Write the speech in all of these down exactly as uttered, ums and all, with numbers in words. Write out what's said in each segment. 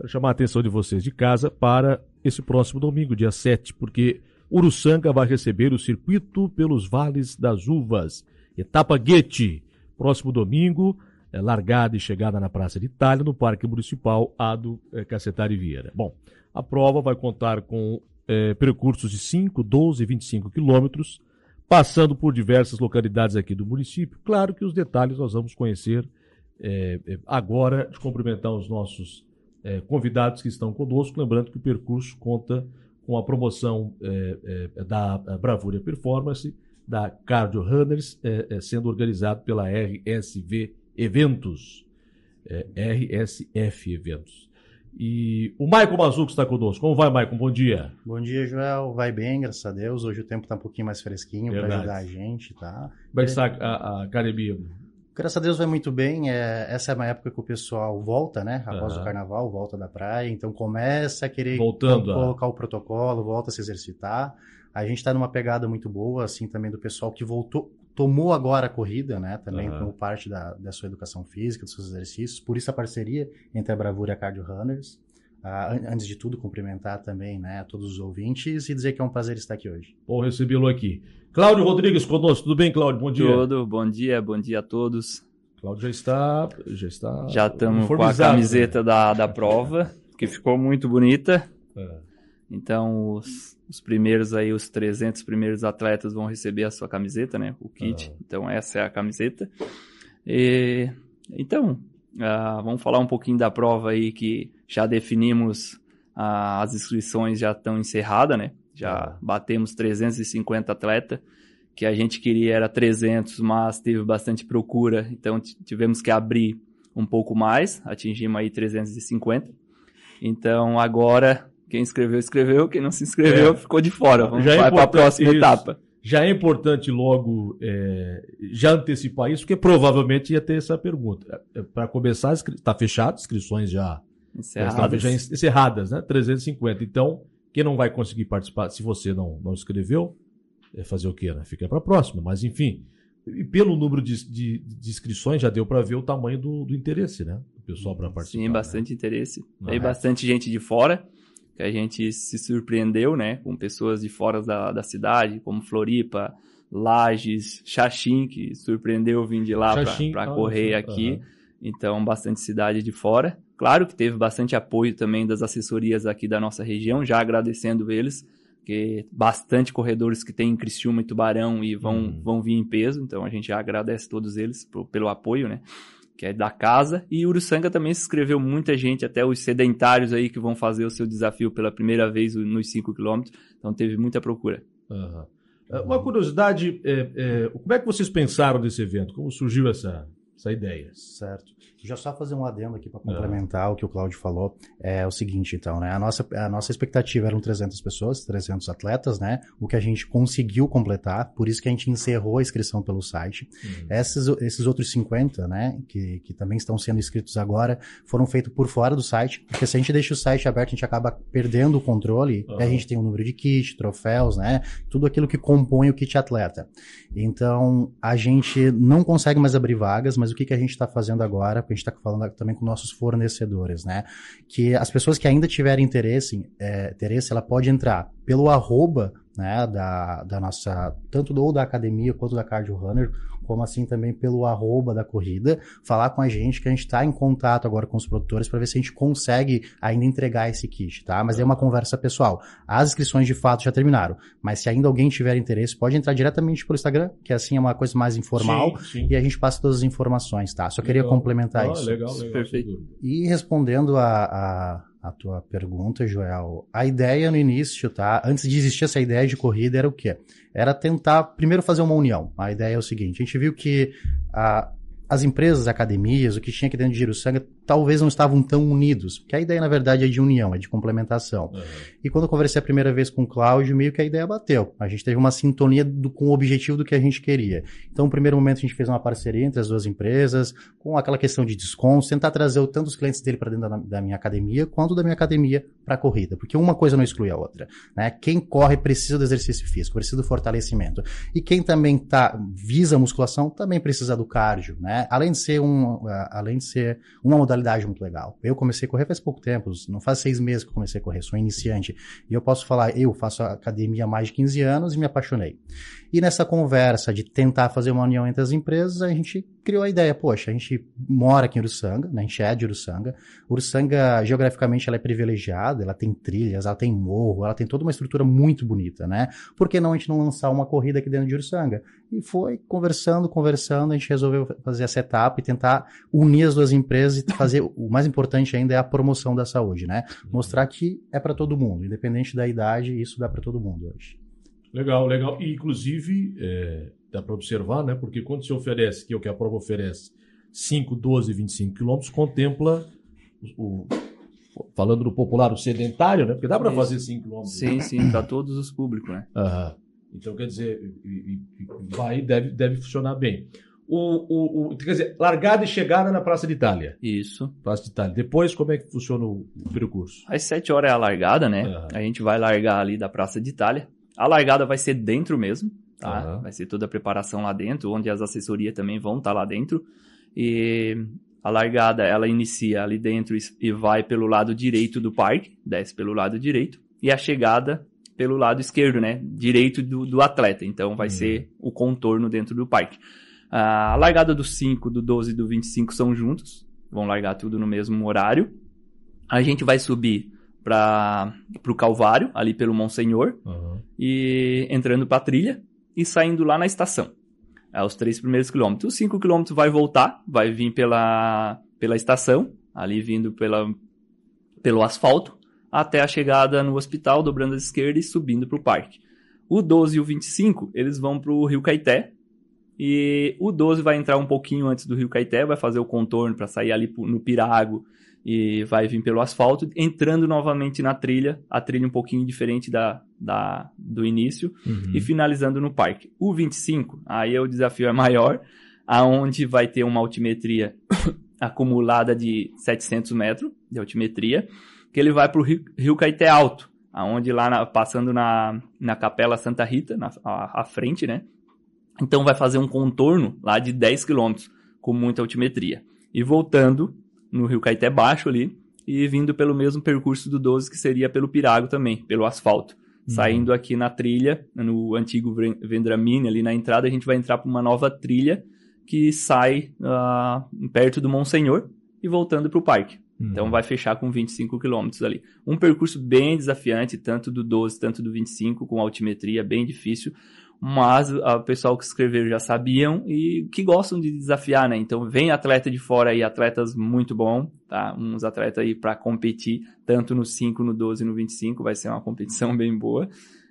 Quero chamar a atenção de vocês de casa para esse próximo domingo, dia sete, porque Uruçanga vai receber o Circuito pelos Vales das Uvas, etapa Guete. Próximo domingo, é, largada e chegada na Praça de Itália, no Parque Municipal Ado é, Cacetari Vieira. Bom, a prova vai contar com é, percursos de cinco, doze e vinte e cinco quilômetros, passando por diversas localidades aqui do município. Claro que os detalhes nós vamos conhecer é, é, agora, de cumprimentar os nossos é, convidados que estão conosco, lembrando que o percurso conta com a promoção é, é, da Bravura Performance, da Cardio Runners, é, é, sendo organizado pela R S V Eventos, é, R S F Eventos. E o Maicon Mazzuco está conosco. Como vai, Maicon? Bom dia. Bom dia, Joel. Vai bem, graças a Deus. Hoje o tempo está um pouquinho mais fresquinho para ajudar a gente, tá? Como é que está a, a academia? Graças a Deus vai muito bem. É, essa é uma época que o pessoal volta, né? Após uhum. o carnaval, volta da praia. Então começa a querer Voltando colocar a... o protocolo, volta a se exercitar. A gente está numa pegada muito boa, assim, também do pessoal que voltou, tomou agora a corrida, né? Também uhum. como parte da, da sua educação física, dos seus exercícios. Por isso a parceria entre a Bravura e a Cardio Runners. Uh, antes de tudo, cumprimentar também, né, a todos os ouvintes e dizer que é um prazer estar aqui hoje. Bom recebê-lo aqui. Cláudio Rodrigues conosco. Tudo bem, Cláudio? Bom dia. Tudo, bom dia, bom dia a todos. Cláudio já está... Já está já estamos com a camiseta, né, da, da prova, que ficou muito bonita. É. Então, os, os primeiros aí, os trezentos primeiros atletas vão receber a sua camiseta, né, o kit. É. Então, essa é a camiseta. E, então... Uh, vamos falar um pouquinho da prova aí que já definimos, uh, as inscrições já estão encerradas, né? Já batemos trezentos e cinquenta atletas, que a gente queria era trezentos, mas teve bastante procura, então tivemos que abrir um pouco mais, atingimos aí trezentos e cinquenta. Então agora, quem inscreveu, inscreveu, quem não se inscreveu é. ficou de fora. Vamos já para a próxima isso. etapa. Já é importante logo é, já antecipar isso, porque provavelmente ia ter essa pergunta. É, Para começar, está fechado, inscrições já encerradas. já encerradas, né? trezentos e cinquenta. Então, quem não vai conseguir participar, se você não, não escreveu, é fazer o quê? Né? Fica para a próxima. Mas, enfim, e pelo número de, de, de inscrições, já deu para ver o tamanho do, do interesse, né? Do pessoal para participar. Sim, bastante, né? Interesse. Tem é. bastante gente de fora, que a gente se surpreendeu, né, com pessoas de fora da, da cidade, como Floripa, Lages, Xaxim, que surpreendeu vir de lá para ah, correr aqui. Uhum. Então, bastante cidade de fora. Claro que teve bastante apoio também das assessorias aqui da nossa região, já agradecendo eles, porque bastante corredores que tem em Criciúma e Tubarão e vão, uhum. vão vir em peso, então a gente já agradece todos eles por, pelo apoio, né? Que é da casa, e Uruçanga também se inscreveu muita gente, até os sedentários aí que vão fazer o seu desafio pela primeira vez nos cinco quilômetros, então teve muita procura. Uhum. Uma curiosidade, é, é, como é que vocês pensaram desse evento? Como surgiu essa, essa ideia? Certo. Já só fazer um adendo aqui para complementar uhum. o que o Cláudio falou, é o seguinte, então, né, a nossa, a nossa expectativa eram trezentas pessoas, trezentos atletas, né, o que a gente conseguiu completar, por isso que a gente encerrou a inscrição pelo site. Uhum. Esses, esses outros cinquenta, né, que, que também estão sendo inscritos agora, foram feitos por fora do site, porque se a gente deixa o site aberto, a gente acaba perdendo o controle, uhum. e a gente tem um número de kit, troféus, né, tudo aquilo que compõe o kit atleta. Então, a gente não consegue mais abrir vagas, mas o que, que a gente está fazendo agora, porque a gente está falando também com nossos fornecedores, né? Que as pessoas que ainda tiverem interesse, é, interesse ela pode entrar pelo arroba, né, da, da nossa, tanto do, ou da academia quanto da Cardio Runner, como assim também pelo arroba da corrida, falar com a gente, que a gente está em contato agora com os produtores para ver se a gente consegue ainda entregar esse kit, tá? Mas é uma conversa pessoal. As inscrições de fato já terminaram, mas se ainda alguém tiver interesse, pode entrar diretamente pelo Instagram, que assim é uma coisa mais informal, sim, sim. e a gente passa todas as informações, tá? Só legal. Queria complementar ah, isso. Legal, legal. Perfeito. E respondendo a... a a tua pergunta, Joel, a ideia no início, tá? Antes de existir essa ideia de corrida, era o quê? Era tentar, primeiro, fazer uma união. A ideia é o seguinte, a gente viu que a, as empresas, academias, o que tinha aqui dentro de Uruçanga, talvez não estavam tão unidos, porque a ideia, na verdade, é de união, é de complementação. Uhum. E quando eu conversei a primeira vez com o Cláudio, meio que a ideia bateu. A gente teve uma sintonia do, com o objetivo do que a gente queria. Então, no primeiro momento, a gente fez uma parceria entre as duas empresas, com aquela questão de descontos, tentar trazer tanto os clientes dele para dentro da, da minha academia, quanto da minha academia para a corrida, porque uma coisa não exclui a outra, né? Quem corre precisa do exercício físico, precisa do fortalecimento. E quem também tá, visa a musculação, também precisa do cardio, né? Além de ser, um, além de ser uma modalidade modalidade muito legal. Eu comecei a correr faz pouco tempo, não faz seis meses que eu comecei a correr, sou iniciante. E eu posso falar, eu faço academia há mais de quinze anos e me apaixonei. E nessa conversa de tentar fazer uma união entre as empresas, a gente criou a ideia, poxa, a gente mora aqui em Uruçanga, né? A gente é de Uruçanga. Uruçanga, geograficamente, ela é privilegiada, ela tem trilhas, ela tem morro, ela tem toda uma estrutura muito bonita, né? Por que não a gente não lançar uma corrida aqui dentro de Uruçanga? E foi conversando, conversando, a gente resolveu fazer essa etapa e tentar unir as duas empresas e fazer, o mais importante ainda é a promoção da saúde, né? Mostrar que é para todo mundo, independente da idade, isso dá para todo mundo hoje. Legal, legal. E, inclusive, é, dá para observar, né? Porque quando se oferece, que é o que a prova oferece, cinco, doze, vinte e cinco quilômetros, contempla, o, o, falando no popular, o sedentário, né? Porque dá para fazer cinco quilômetros. Sim, sim, para todos os públicos, né? Aham. Então, quer dizer, vai, deve, deve funcionar bem. O, o, o, quer dizer, largada e chegada na Praça de Itália. Isso. Praça de Itália. Depois, como é que funciona o, o percurso? Às sete horas é a largada, né? Aham. A gente vai largar ali da Praça de Itália. A largada vai ser dentro mesmo, tá? Aham. Vai ser toda a preparação lá dentro, onde as assessorias também vão estar lá dentro. E a largada, ela inicia ali dentro e vai pelo lado direito do parque, desce pelo lado direito. E a chegada pelo lado esquerdo, né? Direito do, do atleta. Então, vai uhum. ser o contorno dentro do parque. A largada do cinco, do doze e do vinte e cinco são juntos. Vão largar tudo no mesmo horário. A gente vai subir para o Calvário, ali pelo Monsenhor, uhum. e entrando para a trilha e saindo lá na estação. É os três primeiros quilômetros. Os cinco quilômetros vai voltar, vai vir pela, pela estação, ali vindo pela, pelo asfalto, até a chegada no hospital, dobrando à esquerda e subindo para o parque. O doze e o vinte e cinco, eles vão para o Rio Caeté, e o doze vai entrar um pouquinho antes do Rio Caeté, vai fazer o contorno para sair ali no Pirago, e vai vir pelo asfalto, entrando novamente na trilha, a trilha um pouquinho diferente da, da, do início, uhum. e finalizando no parque. O vinte e cinco, aí o desafio é maior, aonde vai ter uma altimetria acumulada de setecentos metros de altimetria, que ele vai para o Rio, Rio Caeté Alto, aonde lá na, passando na, na Capela Santa Rita, na à, à frente, né? Então vai fazer um contorno lá de dez quilômetros, com muita altimetria. E voltando no Rio Caeté Baixo ali, e vindo pelo mesmo percurso do doze, que seria pelo Pirago também, pelo asfalto. Uhum. Saindo aqui na trilha, no antigo Vendramini, ali na entrada, a gente vai entrar para uma nova trilha que sai uh, perto do Monsenhor e voltando para o parque. Uhum. Então vai fechar com vinte e cinco quilômetros ali. Um percurso bem desafiante, tanto do doze, tanto do vinte e cinco, com altimetria bem difícil, mas o pessoal que escreveram já sabiam e que gostam de desafiar, né? Então vem atleta de fora aí, atletas muito bons, tá? Uns atletas aí para competir, tanto no cinco, no doze e no vinte e cinco, vai ser uma competição bem boa.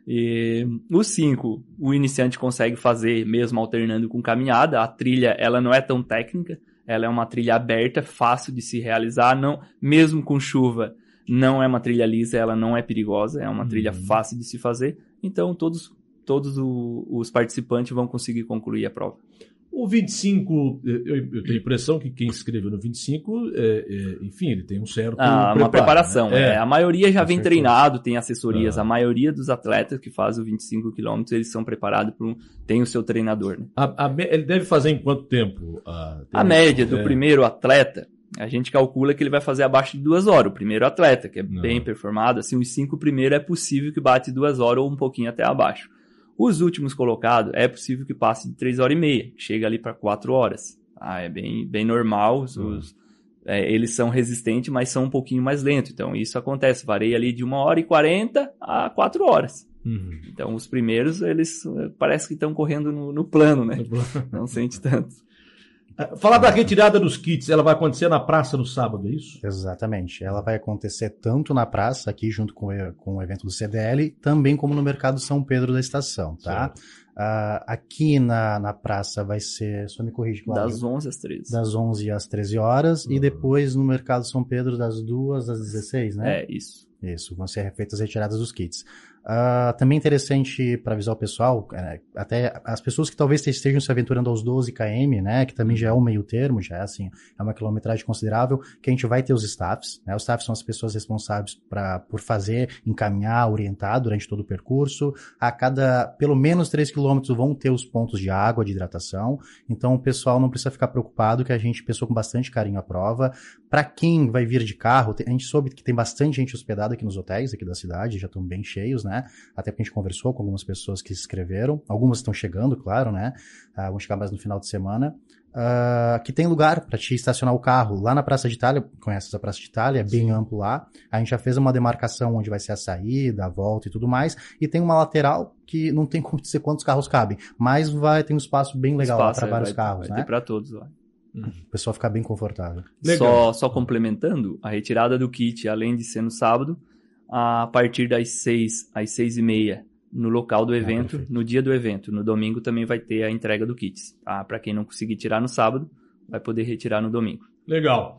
E o cinco, o iniciante consegue fazer mesmo alternando com caminhada. A trilha, ela não é tão técnica, ela é uma trilha aberta, fácil de se realizar, não, mesmo com chuva, não é uma trilha lisa, ela não é perigosa, é uma uhum. trilha fácil de se fazer. Então todos todos o, os participantes vão conseguir concluir a prova. O vinte e cinco, eu, eu tenho a impressão que quem escreveu no vinte e cinco, é, é, enfim, ele tem um certo ah, preparo, uma preparação. Né? É, a maioria já vem certeza. treinado, tem assessorias. Ah. A maioria dos atletas que fazem o vinte e cinco quilômetros, eles são preparados por um, tem o seu treinador. Né? A, a, ele deve fazer em quanto tempo? A, a média do é. primeiro atleta, a gente calcula que ele vai fazer abaixo de duas horas. O primeiro atleta, que é Não. bem performado, assim, os cinco primeiros é possível que bate duas horas ou um pouquinho até abaixo. Os últimos colocados, é possível que passe de três horas e meia, chega ali para quatro horas. Ah, é bem, bem normal, os, uhum. os, é, eles são resistentes, mas são um pouquinho mais lentos. Então, isso acontece, varia ali de uma hora e quarenta a quatro horas. Uhum. Então, os primeiros, eles parece que estão correndo no, no plano, né? Não sente tanto. Falar da retirada dos kits, ela vai acontecer na praça no sábado, é isso? Exatamente. Ela vai acontecer tanto na praça, aqui junto com o, com o evento do C D L, também como no Mercado São Pedro da Estação, tá? Uh, aqui na, na praça vai ser, só me corrige, Cláudio. Das onze às treze. Das onze às treze horas, uhum. e depois no Mercado São Pedro das duas às dezesseis, né? É, isso. Isso, vão ser feitas as retiradas dos kits. Uh, também interessante para avisar o pessoal, é, até as pessoas que talvez estejam se aventurando aos doze quilômetros, né, que também já é um meio termo, já é assim, é uma quilometragem considerável, que a gente vai ter os staffs, né, os staffs são as pessoas responsáveis pra, por fazer, encaminhar, orientar durante todo o percurso. A cada, pelo menos três quilômetros vão ter os pontos de água, de hidratação, então o pessoal não precisa ficar preocupado, que a gente pensou com bastante carinho a prova, Para quem vai vir de carro, a gente soube que tem bastante gente hospedada aqui nos hotéis aqui da cidade, já estão bem cheios, né? Até porque a gente conversou com algumas pessoas que se inscreveram, algumas estão chegando, claro, né? Uh, vão chegar mais no final de semana. Uh, que tem lugar para te estacionar o carro lá na Praça de Itália, conheces a Praça de Itália, é bem amplo lá. A gente já fez uma demarcação onde vai ser a saída, a volta e tudo mais, e tem uma lateral que não tem como dizer quantos carros cabem, mas vai ter um espaço bem legal espaço, lá para vários vai, carros, vai né? Ter para todos lá. O pessoal ficar bem confortável. Só, só complementando, a retirada do kit, além de ser no sábado, a partir das seis às seis e meia no local do evento, ah, no dia do evento. No domingo também vai ter a entrega do kit. Tá? Para quem não conseguir tirar no sábado, vai poder retirar no domingo. Legal.